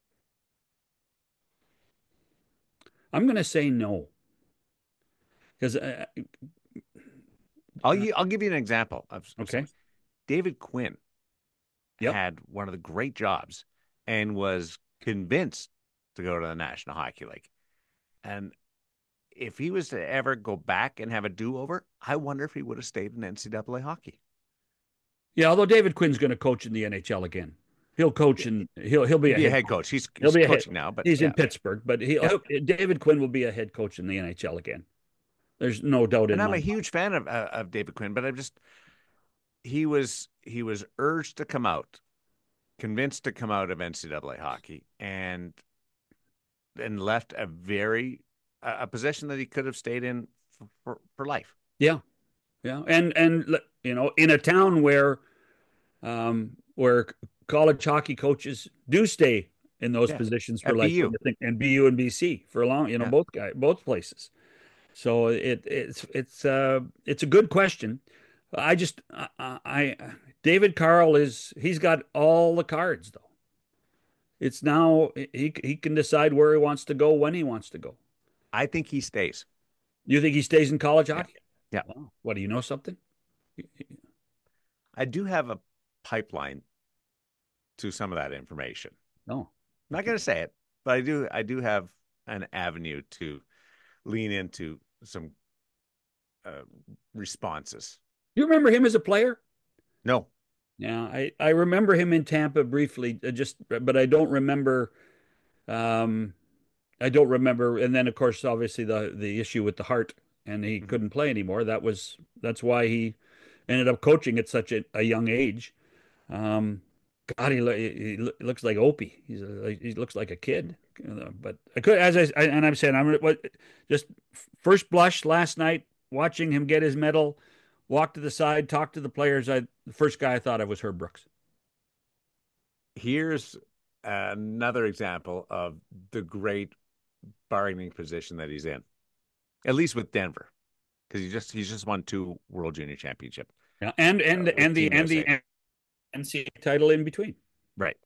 I'm going to say no. Because uh, I'll I'll give you an example of okay. David Quinn yep. had one of the great jobs and was convinced to go to the National Hockey League. And if he was to ever go back and have a do-over, I wonder if he would have stayed in N C double A hockey. Yeah, although David Quinn's going to coach in the N H L again. He'll coach and he'll he'll be, he'll a, be head a head coach. He's, he'll he's be coaching head, now, but he's yeah. in Pittsburgh. But he yeah. David Quinn will be a head coach in the N H L again. There's no doubt in and I'm my a huge fan of uh, of David Quinn, but I'm just he was he was urged to come out, convinced to come out of N C double A hockey, and and left a very uh, a position that he could have stayed in for, for, for life. Yeah, yeah, and and you know, in a town where um where college hockey coaches do stay in those yeah. positions for At life, B U. and B U and B C for a long, you know, yeah. both guys, both places. So it it's it's uh it's a good question. I just I, I David Carl is he's got all the cards though. It's now he he can decide where he wants to go when he wants to go. I think he stays. You think he stays in college hockey? Yeah. yeah. Wow. What, do you know something? I do have a pipeline to some of that information. No. I'm not going to say it, but I do I do have an avenue to lean into some uh, responses. You remember him as a player? No. Yeah, I, I remember him in Tampa briefly, just but I don't remember. Um, I don't remember. And then, of course, obviously the the issue with the heart, and he mm-hmm. couldn't play anymore. That was that's why he ended up coaching at such a, a young age. Um, God, he, he looks like Opie. He's a, he looks like a kid. But I could, as I, and I'm saying, I'm what just first blush last night watching him get his medal, walk to the side, talk to the players. I the first guy I thought of was Herb Brooks. Here's another example of the great bargaining position that he's in, at least with Denver, because he just he's just won two World Junior Championship. Yeah, and and uh, and the and the N C A A title in between. Right.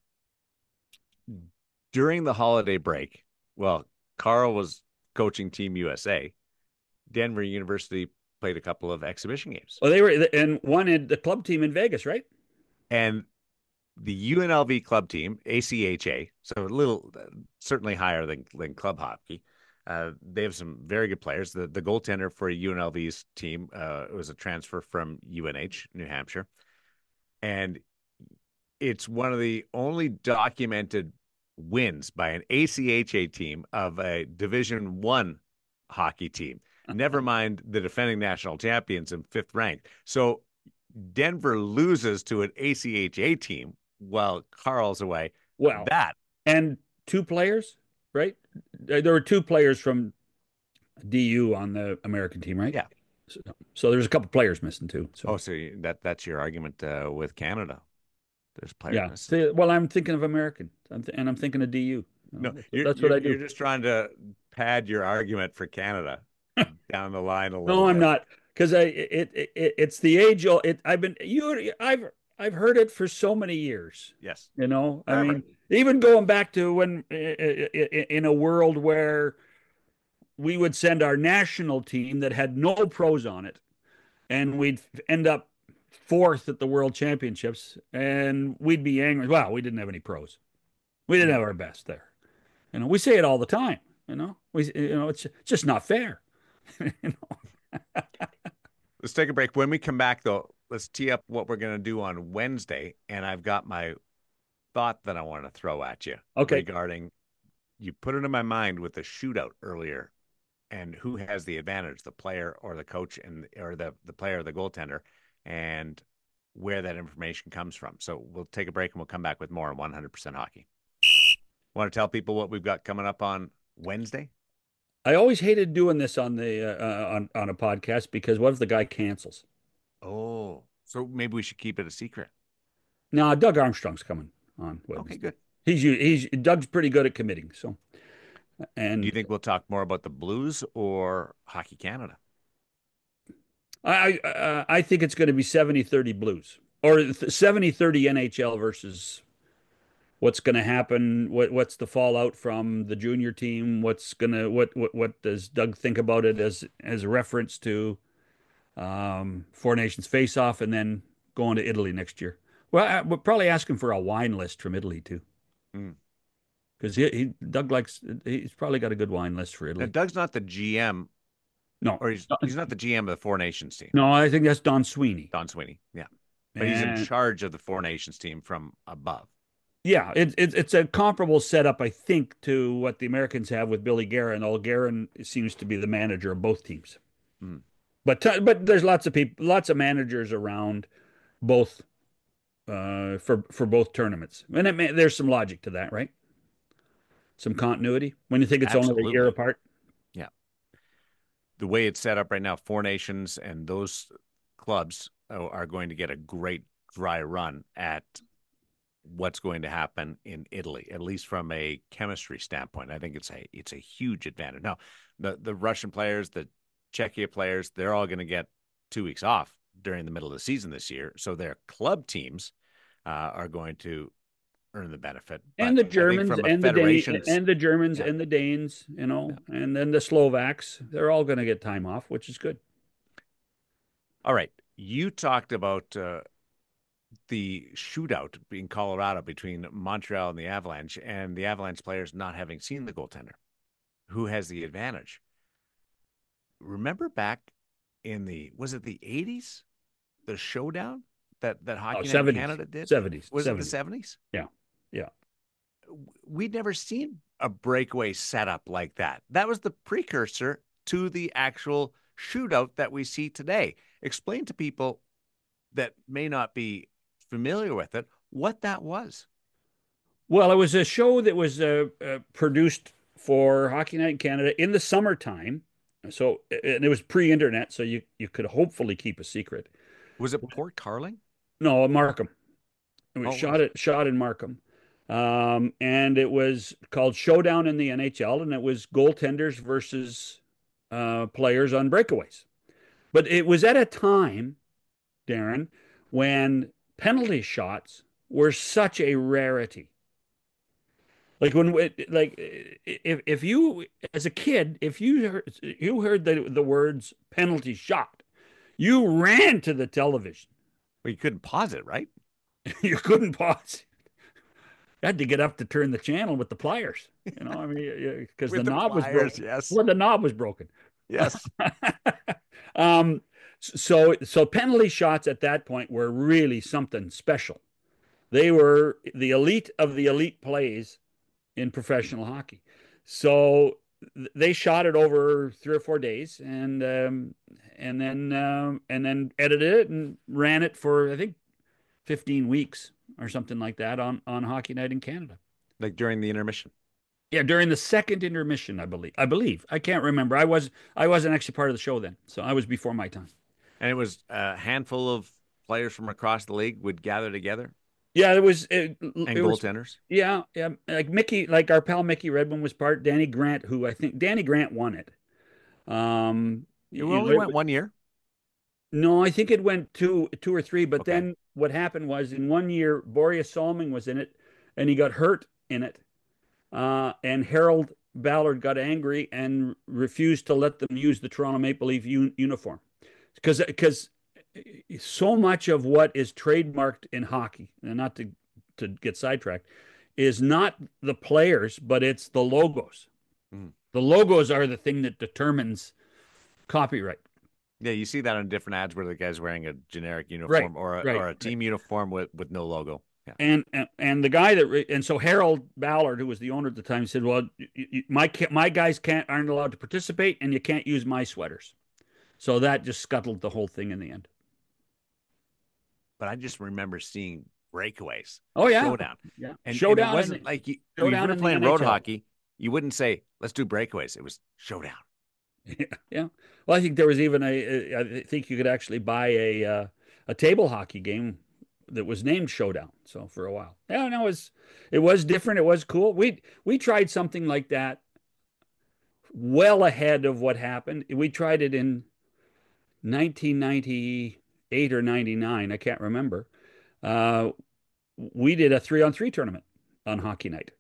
During the holiday break, well, Carl was coaching Team U S A. Denver University played a couple of exhibition games. Well, they were and one in the club team in Vegas, right? And the U N L V club team, A C H A, so a little certainly higher than, than club hockey. Uh, they have some very good players. The the goaltender for U N L V's team uh, was a transfer from U N H, New Hampshire. And it's one of the only documented wins by an A C H A team of a Division One hockey team. Never mind the defending national champions in fifth rank. So Denver loses to an A C H A team while Carl's away. Well, that and two players, right? There were two players from D U on the American team, right? Yeah. So, so there's a couple players missing too. So. Oh, so that that's your argument uh, with Canada. There's players yeah. missing. See, well, I'm thinking of American, I'm th- and I'm thinking of D U. No, that's, you're, that's you're, what I do. You're just trying to pad your argument for Canada down the line a little. No, bit. I'm not, because I it, it, it it's the age old. It I've been you I've I've heard it for so many years. Yes, you know. I All mean, right. even going back to when in a world where we would send our national team that had no pros on it, and we'd end up fourth at the World Championships, and we'd be angry. Wow, we didn't have any pros. We didn't have our best there. You know, we say it all the time. You know, we you know it's just not fair. you know? Let's take a break. When we come back, though, let's tee up what we're going to do on Wednesday. And I've got my thought that I want to throw at you okay. regarding you put it in my mind with the shootout earlier and who has the advantage, the player or the coach and or the, the player or the goaltender, and where that information comes from. So we'll take a break and we'll come back with more on one hundred percent Hockey. Want to tell people what we've got coming up on Wednesday? I always hated doing this on the uh, on on a podcast because what if the guy cancels? Oh, so maybe we should keep it a secret. No, Doug Armstrong's coming on Wednesday. Okay, good. He's he's Doug's pretty good at committing. So, and do you think we'll talk more about the Blues or Hockey Canada? I uh, I think it's going to be seventy thirty Blues or seventy thirty N H L versus what's going to happen. What what's the fallout from the junior team? What's gonna what what what does Doug think about it as as a reference to um, Four Nations face off and then going to Italy next year? Well, I, we'll probably ask him for a wine list from Italy too. Because mm. he, he Doug likes he's probably got a good wine list for Italy. Now, Doug's not the G M. No, or he's he's not the G M of the Four Nations team. No, I think that's Don Sweeney. Don Sweeney, yeah, but and, he's in charge of the Four Nations team from above. Yeah, it's it, it's a comparable setup, I think, to what the Americans have with Billy Guerin. All Guerin seems to be the manager of both teams. Mm. But but there's lots of people, lots of managers around both uh, for for both tournaments, and it may, there's some logic to that, right? Some continuity when you think it's Absolutely. only a year apart. Yeah, the way it's set up right now, Four Nations and those clubs are going to get a great dry run at what's going to happen in Italy, at least from a chemistry standpoint. I think it's a it's a huge advantage. Now, the the Russian players, the Czechia players, they're all going to get two weeks off during the middle of the season this year, so their club teams uh, are going to earn the benefit. And but the Germans and the Danes and the Germans yeah. and the Danes, you know, yeah. and then the Slovaks, they're all going to get time off, which is good. All right, you talked about uh, the shootout in Colorado between Montreal and the Avalanche, and the Avalanche players not having seen the goaltender. Who has the advantage? Remember back in the, was it the eighties? The showdown that, that Hockey oh, Night in Canada did? seventies. Was seventies. it the seventies? Yeah. Yeah. We'd never seen a breakaway setup like that. That was the precursor to the actual shootout that we see today. Explain to people that may not be familiar with it what that was. Well, it was a show that was uh, uh, produced for Hockey Night in Canada in the summertime. So, and it was pre-internet, so you, you could hopefully keep a secret. Was it Port Carling? No, Markham. It was oh, shot at shot in Markham. Um, and it was called Showdown in the N H L, and it was goaltenders versus uh, players on breakaways. But it was at a time, Darren, when penalty shots were such a rarity. Like when, like if if you as a kid, if you heard, you heard the the words penalty shot, you ran to the television. Well, you couldn't pause it, right? You couldn't pause. You had to get up to turn the channel with the pliers. You know, I mean, because the, With the knob was pliers, broken. yes. Well, the knob was broken. Yes. um, so so penalty shots at that point were really something special. They were the elite of the elite plays in professional hockey. So they shot it over three or four days, and um, and then um, and then edited it and ran it for I think fifteen weeks or something like that on on Hockey Night in Canada. Like during the intermission. Yeah, during the second intermission, I believe. I believe. I can't remember. I was I wasn't actually part of the show then, so I was before my time. And it was a handful of players from across the league would gather together. Yeah, it was it, and it goaltenders. Was, yeah, yeah, like Mickey, like our pal Mickey Redmond was part. Danny Grant, who I think Danny Grant won it. Um, it only went one year. No, I think it went two, two or three. But okay. then what happened was in one year, Boreas Solming was in it, and he got hurt in it. Uh, and Harold Ballard got angry and refused to let them use the Toronto Maple Leaf un- uniform because because. So much of what is trademarked in hockey, and not to, to get sidetracked, is not the players, but it's the logos. Mm. The logos are the thing that determines copyright. Yeah, you see that on different ads where the guy's wearing a generic uniform right, or, a, right, or a team right. uniform with, with no logo. Yeah. And, and and the guy that and so Harold Ballard, who was the owner at the time, said, "Well, you, you, my my guys can't aren't allowed to participate, and you can't use my sweaters." So that just scuttled the whole thing in the end. But I just remember seeing breakaways. Oh yeah, showdown. Yeah, and, showdown. And it wasn't the, like you, you were playing road hockey. You wouldn't say, "Let's do breakaways." It was showdown. Yeah, yeah. Well, I think there was even a. I think you could actually buy a uh, a table hockey game that was named Showdown. So for a while, yeah, no, it was it was different. It was cool. We we tried something like that well ahead of what happened. We tried it in nineteen ninety-eight or ninety-nine. I can't remember. Uh, we did a three on three tournament on Hockey Night,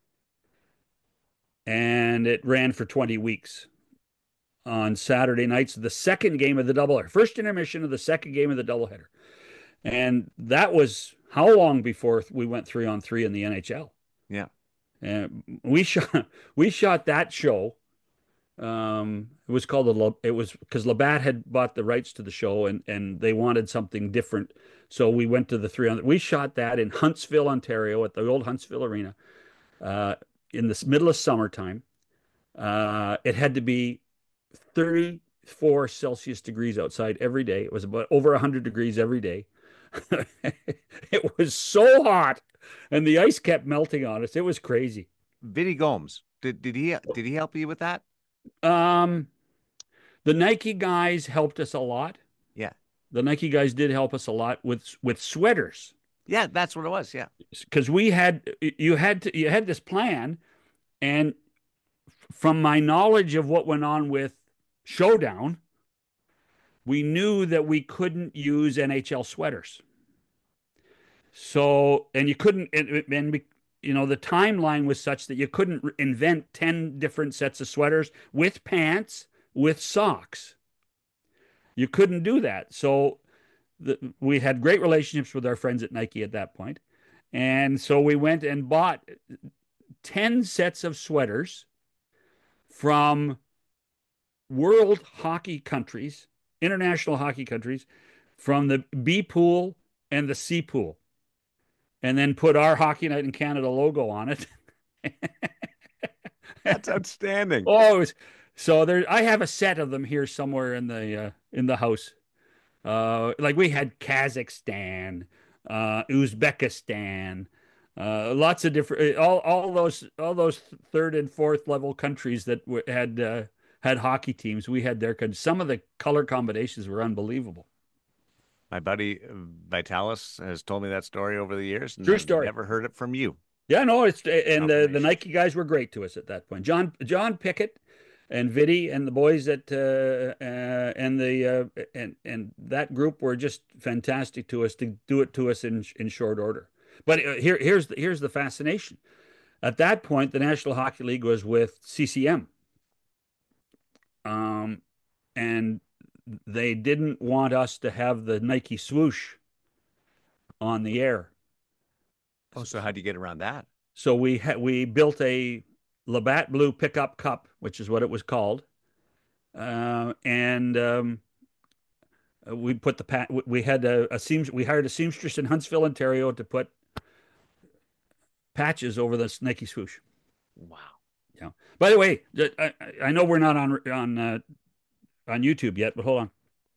and it ran for twenty weeks. On Saturday nights, the second game of the doubleheader, first intermission of the second game of the doubleheader. And that was how long before we went three on three in the N H L? Yeah. And we shot, we shot that show. Um, it was called, the, it was because Labatt had bought the rights to the show and, and they wanted something different. So we went to the three on, we shot that in Huntsville, Ontario at the old Huntsville Arena uh, in the middle of summertime. Uh, it had to be thirty-four Celsius degrees outside every day. It was about over one hundred degrees every day. It was so hot, and the ice kept melting on us. It was crazy. Vinny Gomes, did did he did he help you with that? Um, the Nike guys helped us a lot. Yeah, the Nike guys did help us a lot with with sweaters. Yeah, that's what it was. Yeah, because we had you had to you had this plan, and from my knowledge of what went on with Showdown, we knew that we couldn't use N H L sweaters. So, and you couldn't, and, and you know, the timeline was such that you couldn't invent ten different sets of sweaters with pants, with socks. You couldn't do that. So the, we had great relationships with our friends at Nike at that point. And so we went and bought ten sets of sweaters from world hockey countries, international hockey countries, from the B pool and the C pool, and then put our Hockey Night in Canada logo on it. That's outstanding. Oh, it was, so there. I have a set of them here somewhere in the uh, in the house. Uh, like we had Kazakhstan, uh, Uzbekistan, uh, lots of different all all those all those third and fourth level countries that w- had. Uh, had hockey teams. We had their, some of the color combinations were unbelievable. My buddy Vitalis has told me that story over the years. And True I've story. Never heard it from you. Yeah, no, it's, and uh, the Nike guys were great to us at that point. John, John Pickett and Vidi and the boys at uh, uh, and the uh, and and that group were just fantastic to us to do it to us in in short order. But uh, here here's the, here's the fascination. At that point, the National Hockey League was with C C M, um, and they didn't want us to have the Nike swoosh on the air. Oh, so how do you get around that? So we ha- we built a Labatt Blue pickup cup, which is what it was called, uh, and um, we put the pat. We had a, a seam. We hired a seamstress in Huntsville, Ontario, to put patches over the Nike swoosh. Wow. Yeah. By the way, I, I know we're not on on uh, on YouTube yet, but hold on.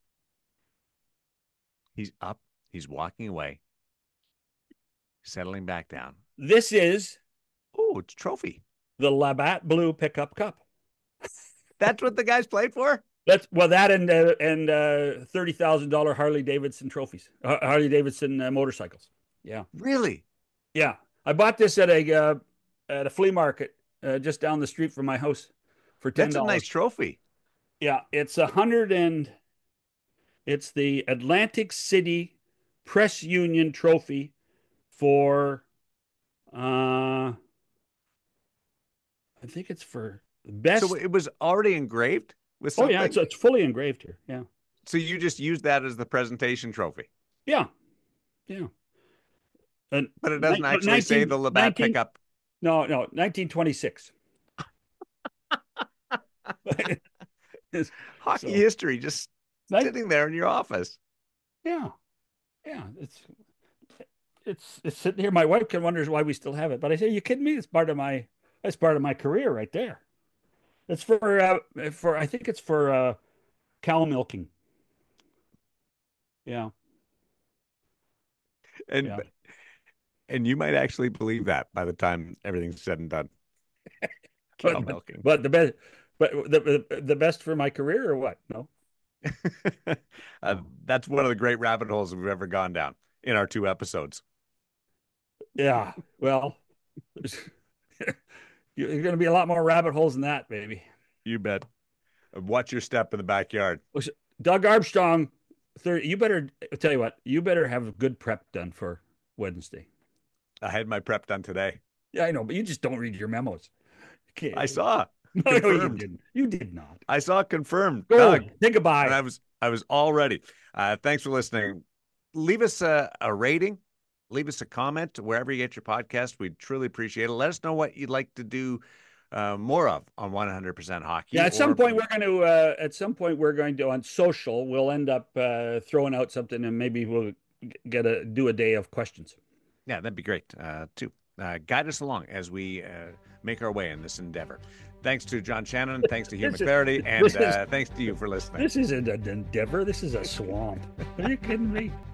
He's up. He's walking away. Settling back down. This is Oh, it's a trophy. the Labatt Blue pickup cup. That's what the guys played for? That's well, that and uh, and uh, thirty thousand dollar Harley Davidson trophies, uh, Harley Davidson uh, motorcycles. Yeah, Really? yeah. I bought this at a uh, at a flea market uh, just down the street from my house for ten That's a dollars. nice trophy. Yeah, it's a hundred and it's the Atlantic City Press Union Trophy for uh, I think it's for best. So it was already engraved with Oh something? yeah, it's it's fully engraved here. Yeah, So you just used that as the presentation trophy? yeah, yeah. And But it doesn't ni- actually say nineteen the Labatt nineteen pickup. No, no, nineteen twenty-six. Hockey So- history just Nin- sitting there in your office. Yeah, yeah. It's it's it's sitting here. My wife can wonders why we still have it, but I say, you kidding me? It's part of my that's part of my career right there. It's for uh, for I think it's for uh, cow milking. Yeah, And Yeah. and you might actually believe that by the time everything's said and done. Cow but, milking. but the best, but the, the the best for my career or what? No. uh, that's one of the great rabbit holes we've ever gone down in our two episodes. Yeah. Well, there's going to be a lot more rabbit holes than that, baby. You bet. Uh, Watch your step in the backyard. Doug Armstrong, thirty, you better I'll tell you what, you better have good prep done for Wednesday. I had my prep done today. Yeah, I know, but you just don't read your memos. Okay. I saw. No, no, you confirmed. didn't. You did not. I saw confirmed. Go. Doug, Say goodbye. and I was I was all ready. Uh, thanks for listening. Leave us a, a rating. Leave us a comment wherever you get your podcast. We'd truly appreciate it. Let us know what you'd like to do uh, more of on one hundred percent Hockey. Yeah, at some or- point we're going to. Uh, at some point we're going to on social. We'll end up uh, throwing out something, and maybe we'll get a do a day of questions. Yeah, that'd be great uh, too. Uh, guide us along as we uh, make our way in this endeavor. Thanks to John Shannon. Thanks to Hugh This is- McClarity. And this is- uh, thanks to you for listening. This isn't an endeavor. This is a swamp. Are you kidding me?